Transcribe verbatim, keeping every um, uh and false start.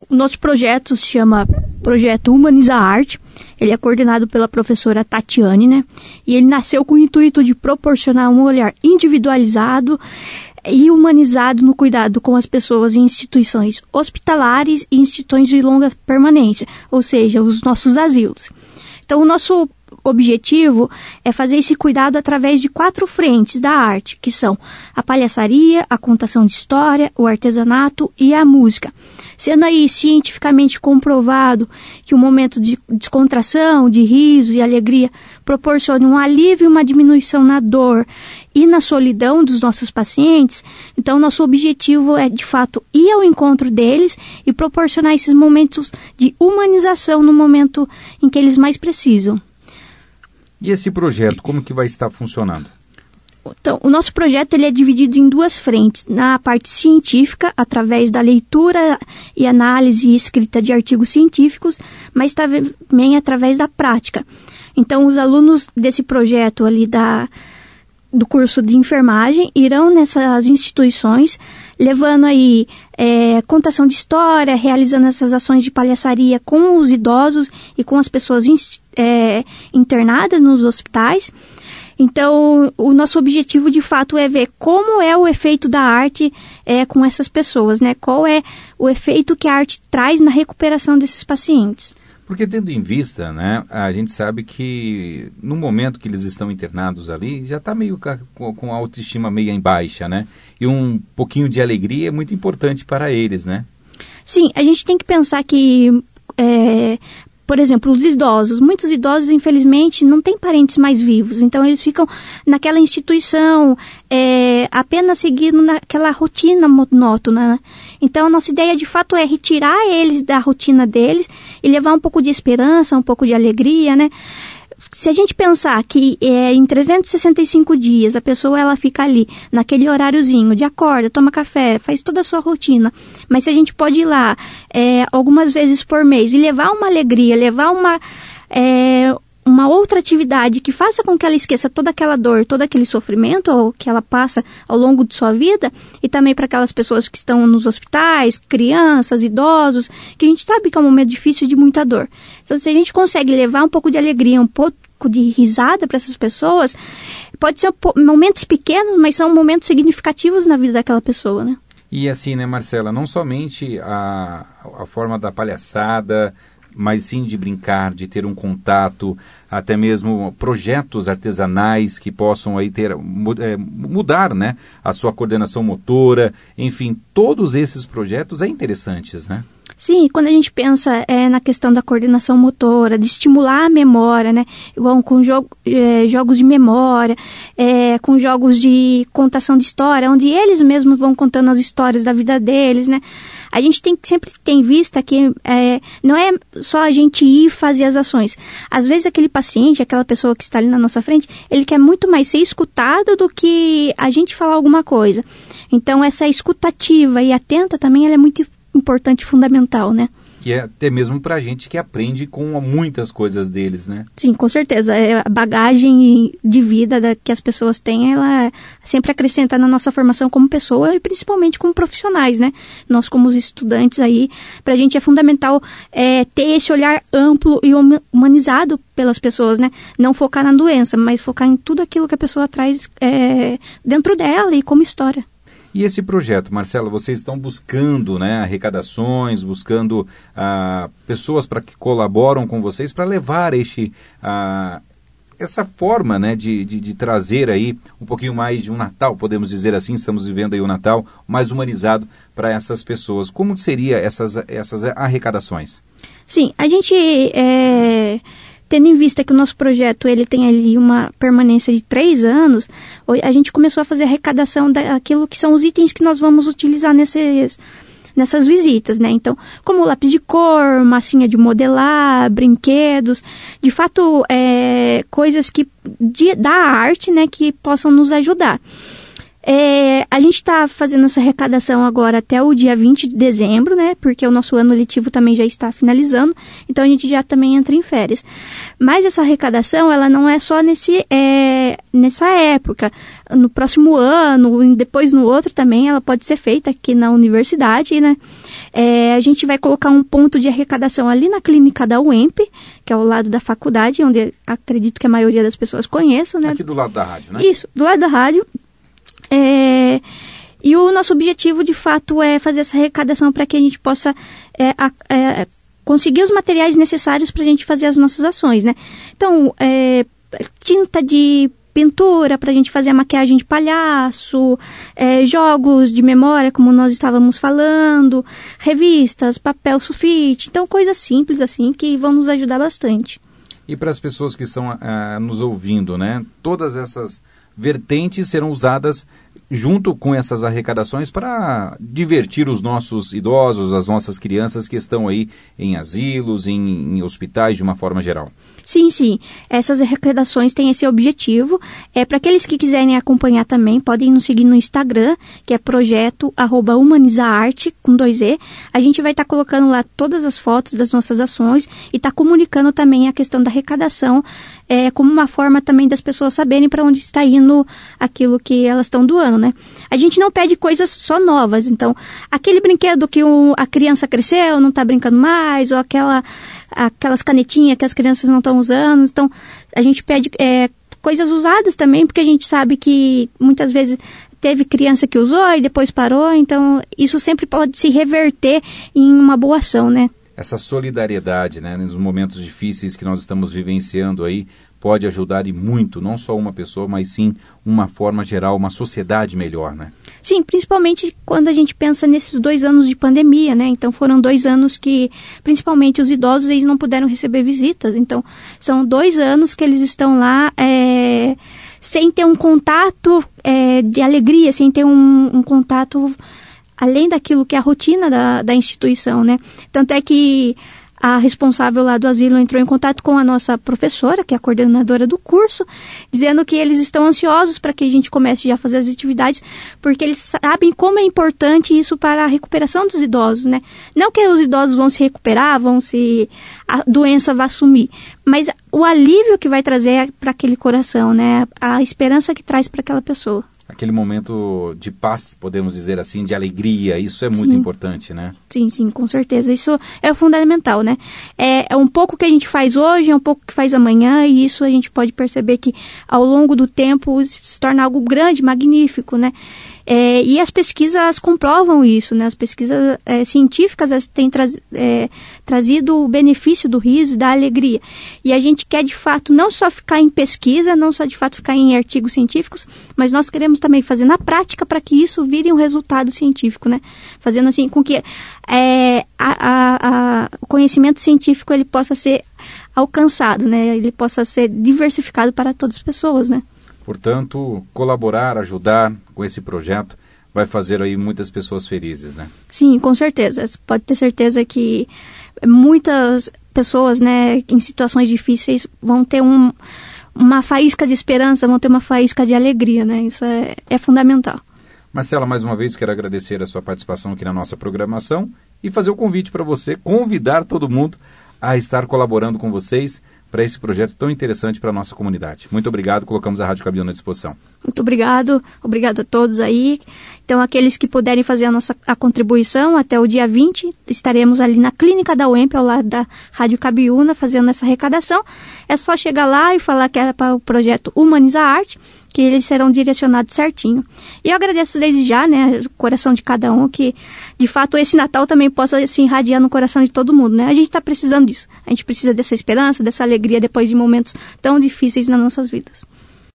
O nosso projeto se chama Projeto Humaniza a Arte. Ele é coordenado pela professora Tatiane, né? E ele nasceu com o intuito de proporcionar um olhar individualizado e humanizado no cuidado com as pessoas em instituições hospitalares e instituições de longa permanência, ou seja, os nossos asilos. Então, o nosso objetivo é fazer esse cuidado através de quatro frentes da arte, que são a palhaçaria, a contação de história, o artesanato e a música. Sendo aí cientificamente comprovado que o momento de descontração, de riso e alegria proporciona um alívio e uma diminuição na dor e na solidão dos nossos pacientes, então nosso objetivo é, de fato, ir ao encontro deles e proporcionar esses momentos de humanização no momento em que eles mais precisam. E esse projeto, como que vai estar funcionando? Então, o nosso projeto ele é dividido em duas frentes. Na parte científica, através da leitura e análise e escrita de artigos científicos, mas também através da prática. Então, os alunos desse projeto ali da, do curso de enfermagem irão nessas instituições, levando aí é, contação de história, realizando essas ações de palhaçaria com os idosos e com as pessoas é, internadas nos hospitais. Então, o nosso objetivo, de fato, é ver como é o efeito da arte é, com essas pessoas, né? Qual é o efeito que a arte traz na recuperação desses pacientes. Porque, tendo em vista, né, a gente sabe que no momento que eles estão internados ali, já está meio com, com a autoestima meio em baixa, né? E um pouquinho de alegria é muito importante para eles, né? Sim, a gente tem que pensar que... É, por exemplo, os idosos. Muitos idosos, infelizmente, não têm parentes mais vivos. Então, eles ficam naquela instituição, é, apenas seguindo naquela rotina monótona, né? Então, a nossa ideia, de fato, é retirar eles da rotina deles e levar um pouco de esperança, um pouco de alegria, né? Se a gente pensar que é, em trezentos e sessenta e cinco dias a pessoa ela fica ali, naquele horáriozinho de acorda, toma café, faz toda a sua rotina, mas se a gente pode ir lá é, algumas vezes por mês e levar uma alegria, levar uma, é, uma outra atividade que faça com que ela esqueça toda aquela dor, todo aquele sofrimento ou que ela passa ao longo de sua vida, e também para aquelas pessoas que estão nos hospitais, crianças, idosos, que a gente sabe que é um momento difícil e de muita dor. Então, se a gente consegue levar um pouco de alegria, um pouco de risada para essas pessoas, pode ser momentos pequenos, mas são momentos significativos na vida daquela pessoa, né? E assim, né, Marcela, não somente a, a forma da palhaçada, mas sim de brincar, de ter um contato, até mesmo projetos artesanais que possam aí ter, é, mudar, né, a sua coordenação motora, enfim, todos esses projetos é interessantes, né? Sim, quando a gente pensa é, na questão da coordenação motora, de estimular a memória, né? Igual com jogo, é, jogos de memória, é, com jogos de contação de história, onde eles mesmos vão contando as histórias da vida deles, né? A gente tem que sempre ter em vista que é, não é só a gente ir fazer as ações. Às vezes aquele paciente, aquela pessoa que está ali na nossa frente, ele quer muito mais ser escutado do que a gente falar alguma coisa. Então essa escutativa e atenta também ela é muito importante e fundamental, né? Que é até mesmo para a gente que aprende com muitas coisas deles, né? Sim, com certeza. A bagagem de vida da, que as pessoas têm, ela sempre acrescenta na nossa formação como pessoa e principalmente como profissionais, né? Nós como os estudantes aí, para a gente é fundamental é, ter esse olhar amplo e humanizado pelas pessoas, né? Não focar na doença, mas focar em tudo aquilo que a pessoa traz é, dentro dela e como história. E esse projeto, Marcela, vocês estão buscando, né, arrecadações, buscando ah, pessoas para que colaboram com vocês para levar este, ah, essa forma, né, de, de, de trazer aí um pouquinho mais de um Natal, podemos dizer assim, estamos vivendo aí o Natal mais humanizado para essas pessoas. Como seria essas, essas arrecadações? Sim, a gente... É... Tendo em vista que o nosso projeto ele tem ali uma permanência de três anos, a gente começou a fazer a arrecadação daquilo que são os itens que nós vamos utilizar nesses, nessas visitas, né? Então, como lápis de cor, massinha de modelar, brinquedos, de fato, é, coisas que, de, da arte, né, que possam nos ajudar. É, a gente está fazendo essa arrecadação agora até o dia vinte de dezembro, né? Porque o nosso ano letivo também já está finalizando, então a gente já também entra em férias. Mas essa arrecadação, ela não é só nesse, é, nessa época. No próximo ano, depois no outro também, ela pode ser feita aqui na universidade, né? É, a gente vai colocar um ponto de arrecadação ali na clínica da U E M P, que é ao lado da faculdade, onde acredito que a maioria das pessoas conheçam, né? Aqui do lado da rádio, né? Isso, do lado da rádio. É, e o nosso objetivo, de fato, é fazer essa arrecadação para que a gente possa é, a, é, conseguir os materiais necessários para a gente fazer as nossas ações, né? Então, é, tinta de pintura para a gente fazer a maquiagem de palhaço, é, jogos de memória, como nós estávamos falando, revistas, papel sulfite, então coisas simples assim que vão nos ajudar bastante. E para as pessoas que estão uh, nos ouvindo, né? Todas essas vertentes serão usadas junto com essas arrecadações para divertir os nossos idosos, as nossas crianças que estão aí em asilos, em, em hospitais de uma forma geral. Sim, sim. Essas arrecadações têm esse objetivo. É, para aqueles que quiserem acompanhar também, podem nos seguir no Instagram, que é projeto arroba humanizaarte, com dois E. A gente vai estar tá colocando lá todas as fotos das nossas ações e está comunicando também a questão da arrecadação, é, como uma forma também das pessoas saberem para onde está indo aquilo que elas estão doando, né? A gente não pede coisas só novas. Então, aquele brinquedo que o, a criança cresceu, não está brincando mais, ou aquela... aquelas canetinhas que as crianças não estão usando. Então, a gente pede é, coisas usadas também, porque a gente sabe que muitas vezes teve criança que usou e depois parou. Então, isso sempre pode se reverter em uma boa ação, né? Essa solidariedade, né, nos momentos difíceis que nós estamos vivenciando aí, pode ajudar e muito, não só uma pessoa, mas sim uma forma geral, uma sociedade melhor, né? Sim, principalmente quando a gente pensa nesses dois anos de pandemia, né? Então foram dois anos que, principalmente os idosos, eles não puderam receber visitas. Então, são dois anos que eles estão lá é, sem ter um contato é, de alegria, sem ter um, um contato além daquilo que é a rotina da, da instituição, né? Tanto é que a responsável lá do asilo entrou em contato com a nossa professora, que é a coordenadora do curso, dizendo que eles estão ansiosos para que a gente comece já a fazer as atividades, porque eles sabem como é importante isso para a recuperação dos idosos, né? Não que os idosos vão se recuperar, vão se... a doença vai sumir, mas o alívio que vai trazer para aquele coração, né? A esperança que traz para aquela pessoa. Aquele momento de paz, podemos dizer assim, de alegria, isso é muito sim. importante, né? Sim, sim, com certeza. Isso é fundamental, né? É, é um pouco que a gente faz hoje, é um pouco que faz amanhã, e isso a gente pode perceber que ao longo do tempo se torna algo grande, magnífico, né? É, e as pesquisas comprovam isso, né? As pesquisas é, científicas têm tra- é, trazido o benefício do riso e da alegria. E a gente quer, de fato, não só ficar em pesquisa, não só, de fato, ficar em artigos científicos, mas nós queremos também fazer na prática para que isso vire um resultado científico, né? Fazendo assim com que é, a, a, a, o conhecimento científico ele possa ser alcançado, né? Ele possa ser diversificado para todas as pessoas, né? Portanto, colaborar, ajudar com esse projeto vai fazer aí muitas pessoas felizes, né? Sim, com certeza. Você pode ter certeza que muitas pessoas, né, em situações difíceis vão ter um, uma faísca de esperança, vão ter uma faísca de alegria, né? Isso é, é fundamental. Marcela, mais uma vez quero agradecer a sua participação aqui na nossa programação e fazer o convite para você, convidar todo mundo a estar colaborando com vocês para esse projeto tão interessante para a nossa comunidade. Muito obrigado, colocamos a Rádio Cabiúna à disposição. Muito obrigado, obrigado a todos aí. Então, aqueles que puderem fazer a nossa a contribuição, até o dia vinte, estaremos ali na clínica da U E M P, ao lado da Rádio Cabiúna, fazendo essa arrecadação. É só chegar lá e falar que é para o projeto Humaniza Arte, que eles serão direcionados certinho. E eu agradeço desde já, né, o coração de cada um, que de fato esse Natal também possa se irradiar no coração de todo mundo, né? A gente está precisando disso. A gente precisa dessa esperança, dessa alegria depois de momentos tão difíceis nas nossas vidas.